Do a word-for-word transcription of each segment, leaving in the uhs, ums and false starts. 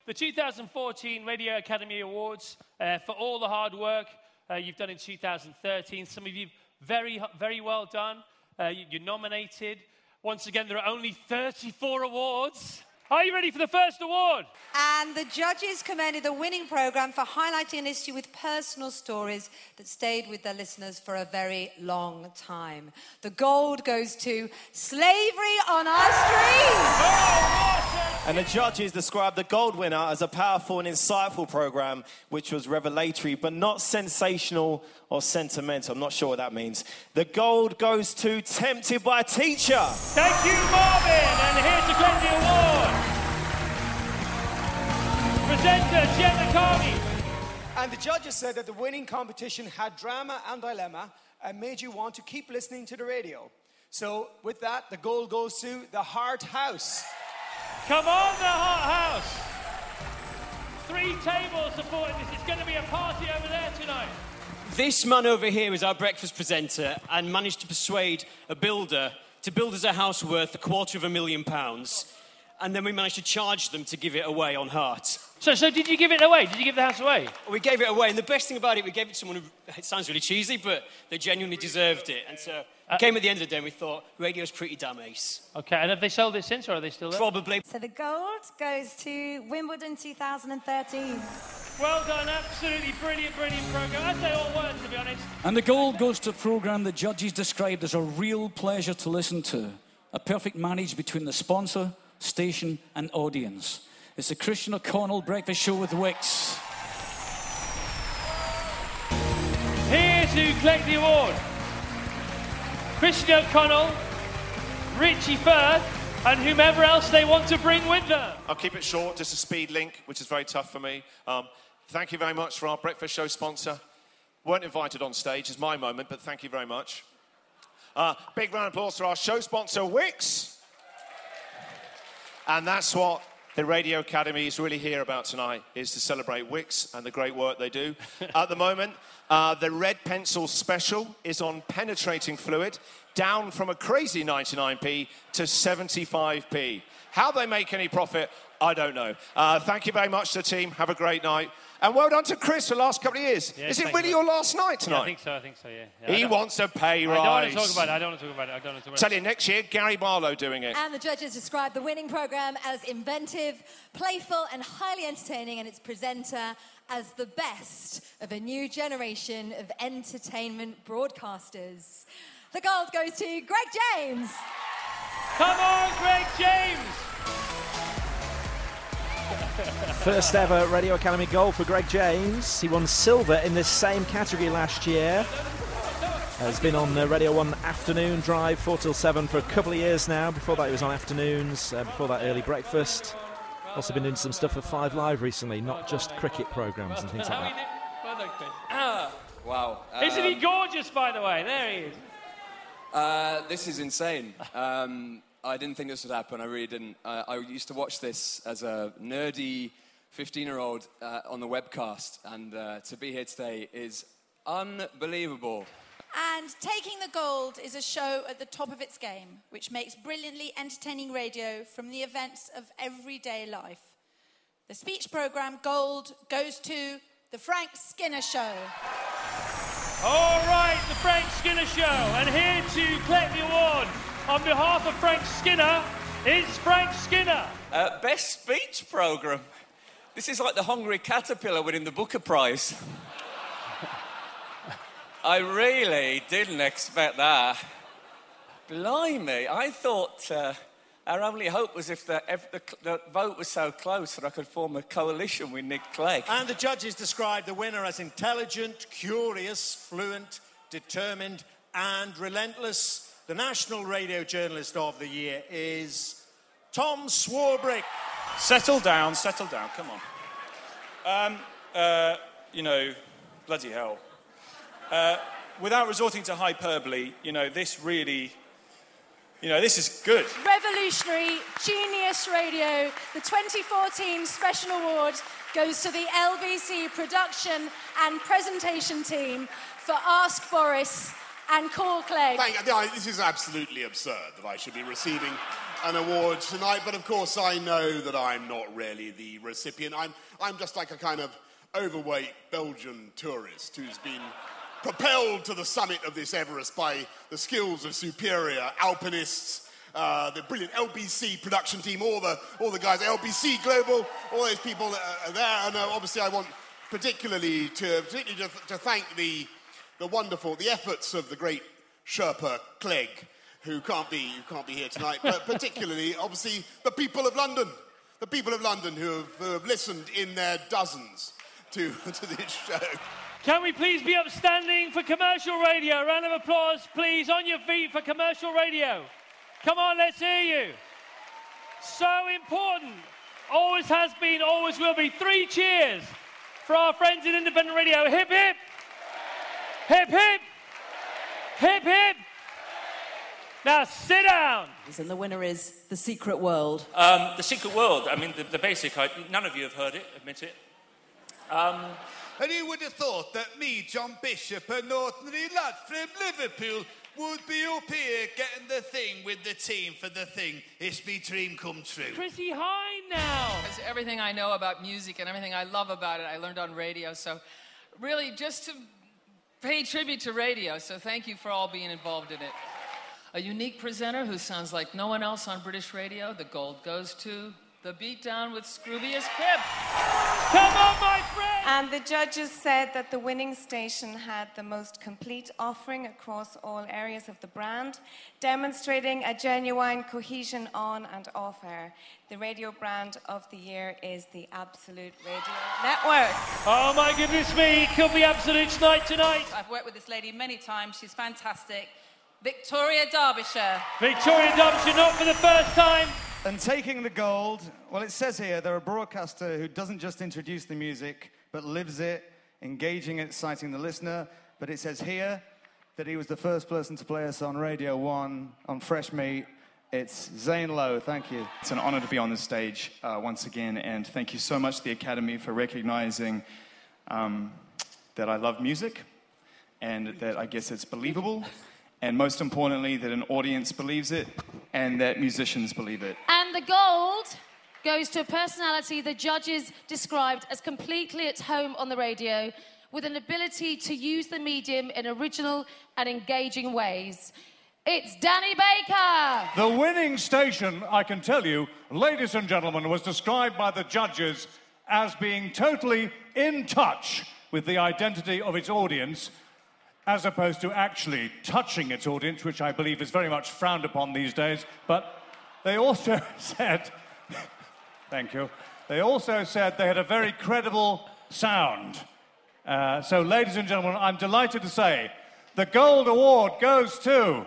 the two thousand fourteen Radio Academy Awards uh, for all the hard work uh, you've done in two thousand thirteen. Some of you very, very well done. Uh, you, you're nominated. Once again, there are only thirty-four awards. Are you ready for the first award? And the judges commended the winning programme for highlighting an issue with personal stories that stayed with their listeners for a very long time. The gold goes to Slavery on Our Streets! And the judges described the gold winner as a powerful and insightful programme which was revelatory but not sensational or sentimental. I'm not sure what that means. The gold goes to Tempted by Teacher. Thank you, Marvin. And here to collect the award, presenter Gemma Carney. And the judges said that the winning competition had drama and dilemma and made you want to keep listening to the radio. So with that, the gold goes to the Heart House. Come on, the Heart House. Three tables supporting this. It's going to be a party over there tonight. This man over here is our breakfast presenter and managed to persuade a builder to build us a house worth a quarter of a million pounds. And then we managed to charge them to give it away on Heart. So, so did you give it away? Did you give the house away? We gave it away, and the best thing about it, we gave it to someone who, it sounds really cheesy, but they genuinely deserved it. And so Uh, came at the end of the day and we thought, radio's pretty damn ace. Okay, and have they sold it since, or are they still there? Probably. So the gold goes to Wimbledon two thousand thirteen. Well done, absolutely brilliant, brilliant programme. I'd say all words, to be honest. And the gold goes to a programme the judges described as a real pleasure to listen to. A perfect marriage between the sponsor, station and audience. It's the Christian O'Connell Breakfast Show with Wix. Here to collect the award, Christian O'Connell, Richie Firth, and whomever else they want to bring with them. I'll keep it short, just a speed link, which is very tough for me. Um, thank you very much for our breakfast show sponsor. Weren't invited on stage, is my moment, but thank you very much. Uh, big round of applause for our show sponsor, Wix. And that's what the Radio Academy is really here about tonight, is to celebrate Wix and the great work they do. At the moment, uh, the Red Pencil Special is on penetrating fluid, down from a crazy ninety-nine p to seventy-five p. How they make any profit, I don't know. Uh, thank you very much to the team. Have a great night. And well done to Chris for the last couple of years. Yeah, is it thank really you. your last night tonight? Yeah, I think so, I think so, yeah. yeah he wants a pay rise. I don't want to talk about it, I don't want to talk about it, I don't want to talk about Tell it. you, next year, Gary Barlow doing it. And the judges described the winning programme as inventive, playful and highly entertaining, and its presenter as the best of a new generation of entertainment broadcasters. The gold goes to Greg James. Come on, Greg James! First ever Radio Academy gold for Greg James. He won silver in this same category last year. Has been on uh, Radio one Afternoon Drive, four till seven for a couple of years now. Before that he was on afternoons, uh, before that early breakfast. Also been doing some stuff for Five Live recently, not just cricket programmes and things like that. Well done, Chris. Ah, wow. Um, Isn't he gorgeous, by the way? There he is. Uh, this is insane. Um, I didn't think this would happen. I really didn't. Uh, I used to watch this as a nerdy fifteen-year-old uh, on the webcast, and uh, to be here today is unbelievable. And Taking the Gold is a show at the top of its game, which makes brilliantly entertaining radio from the events of everyday life. The speech programme Gold goes to The Frank Skinner Show. All right, The Frank Skinner Show. And here to collect the award on behalf of Frank Skinner is Frank Skinner. Uh, best speech programme. This is like the Hungry Caterpillar winning the Booker Prize. I really didn't expect that. Blimey, I thought uh, our only hope was if the, if the, the vote was so close that I could form a coalition with Nick Clegg. And the judges described the winner as intelligent, curious, fluent, determined and relentless. The National Radio Journalist of the Year is Tom Swarbrick. Settle down, settle down, come on. Um, uh, you know, bloody hell. Uh, without resorting to hyperbole, you know, this really, you know, this is good. Revolutionary Genius Radio. The twenty fourteen Special Award goes to the L B C production and presentation team for Ask Boris and Call Clegg. Thank you. No, this is absolutely absurd that I should be receiving an award tonight, but of course I know that I'm not really the recipient. I'm, I'm just like a kind of overweight Belgian tourist who's been propelled to the summit of this Everest by the skills of superior alpinists, uh, the brilliant L B C production team, all the, all the guys, L B C Global, all those people are there, and uh, obviously I want particularly to, particularly to, to thank the, the wonderful, the efforts of the great Sherpa Clegg, who can't be, who can't be here tonight, but particularly, obviously, the people of London, the people of London who have, who have listened in their dozens to, to this show. Can we please be upstanding for commercial radio? Round of applause, please, on your feet for commercial radio. Come on, let's hear you. So important. Always has been, always will be. Three cheers for our friends in independent radio. Hip, hip. Hip, hip. Hip, hip. Now sit down. And the winner is The Secret World. Um, the Secret World, I mean, the, the basic, I, none of you have heard it, admit it. Um, And who would have thought that me, John Bishop, an ordinary lad from Liverpool, would be up here getting the thing with the team for the thing? It's me dream come true. Chrissy Hine now. It's everything I know about music and everything I love about it, I learned on radio. So really, just to pay tribute to radio. So thank you for all being involved in it. A unique presenter who sounds like no one else on British radio. The gold goes to The Beatdown with Scroobius Pip. Come on, my friend! And the judges said that the winning station had the most complete offering across all areas of the brand, demonstrating a genuine cohesion on and off air. The radio brand of the year is the Absolute Radio Network. Oh my goodness me, it could be Absolute tonight tonight. I've worked with this lady many times. She's fantastic. Victoria Derbyshire. Victoria Derbyshire, not for the first time. And taking the gold, well, it says here they're a broadcaster who doesn't just introduce the music, but lives it, engaging it, citing the listener. But it says here that he was the first person to play us on Radio one, on Fresh Meat. It's Zane Lowe. Thank you. It's an honor to be on the stage uh, once again, and thank you so much to the Academy for recognizing um, that I love music, and that I guess it's believable. And most importantly, that an audience believes it and that musicians believe it. And the gold goes to a personality the judges described as completely at home on the radio, with an ability to use the medium in original and engaging ways. It's Danny Baker! The winning station, I can tell you, ladies and gentlemen, was described by the judges as being totally in touch with the identity of its audience, as opposed to actually touching its audience, which I believe is very much frowned upon these days. But they also said, thank you, they also said they had a very credible sound. Uh, so, ladies and gentlemen, I'm delighted to say the Gold Award goes to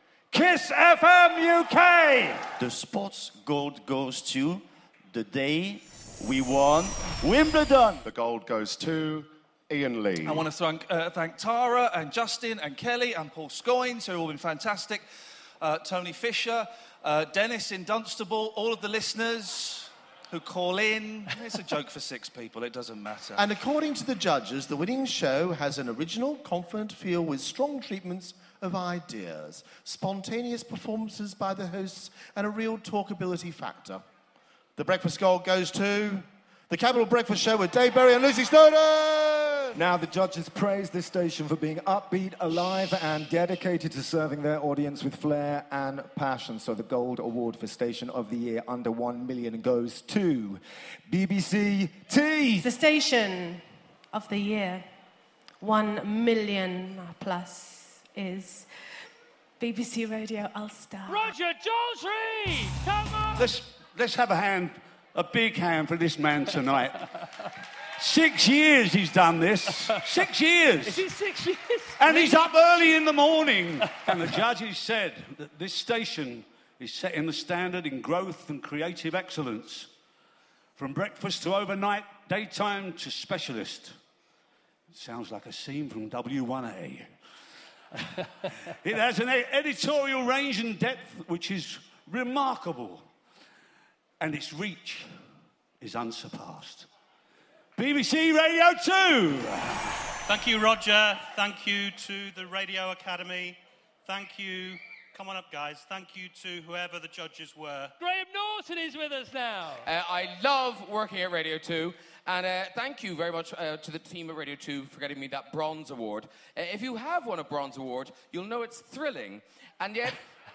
Kiss F M U K! The sports gold goes to the day we won Wimbledon. The gold goes to Ian Lee. I want to thank, uh, thank Tara and Justin and Kelly and Paul Scoynes, who have all been fantastic. Uh, Tony Fisher, uh, Dennis in Dunstable, all of the listeners who call in. It's a joke for six people, it doesn't matter. And according to the judges, the winning show has an original, confident feel with strong treatments of ideas, spontaneous performances by the hosts, and a real talkability factor. The breakfast gold goes to the Capital Breakfast Show with Dave Berry and Lucy Snowden! Now, the judges praised this station for being upbeat, alive, and dedicated to serving their audience with flair and passion. So the Gold Award for Station of the Year under one million goes to B B C T. The Station of the Year, one million plus, is B B C Radio Ulster. Roger Daltrey! Come on! Let's, let's have a hand, a big hand for this man tonight. Six years he's done this. Six years. Is it six years? And he's up early in the morning. And the judges said that this station is setting the standard in growth and creative excellence. From breakfast to overnight, daytime to specialist. It sounds like a scene from W one A. It has an editorial range and depth which is remarkable. And its reach is unsurpassed. B B C Radio two. Thank you, Roger. Thank you to the Radio Academy. Thank you, come on up, guys. Thank you to whoever the judges were. Graham Norton is with us now. Uh, I love working at Radio two, and uh, thank you very much uh, to the team at Radio two for getting me that Bronze Award. Uh, if you have won a Bronze Award, you'll know it's thrilling, and yet...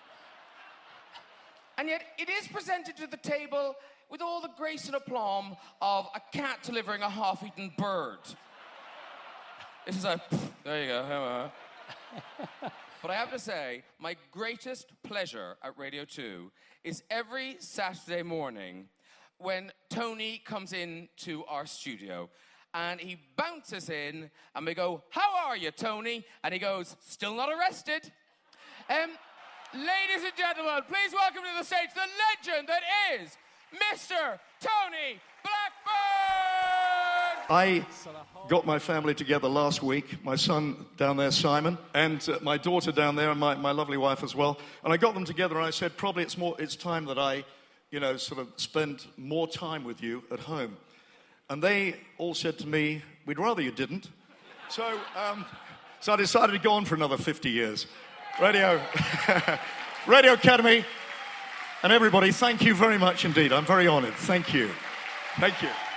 and yet it is presented to the table with all the grace and aplomb of a cat delivering a half-eaten bird. It is like, there you go. But I have to say, my greatest pleasure at Radio two is every Saturday morning when Tony comes into our studio and he bounces in and we go, how are you, Tony? And he goes, still not arrested. Um, ladies and gentlemen, please welcome to the stage the legend that is Mister Tony Blackburn! I got my family together last week, my son down there, Simon, and uh, my daughter down there, and my, my lovely wife as well. And I got them together and I said, probably it's more, it's time that I, you know, sort of spend more time with you at home. And they all said to me, we'd rather you didn't. So, um, so I decided to go on for another fifty years. Radio, Radio Academy, and everybody, thank you very much indeed. I'm very honoured. Thank you. Thank you.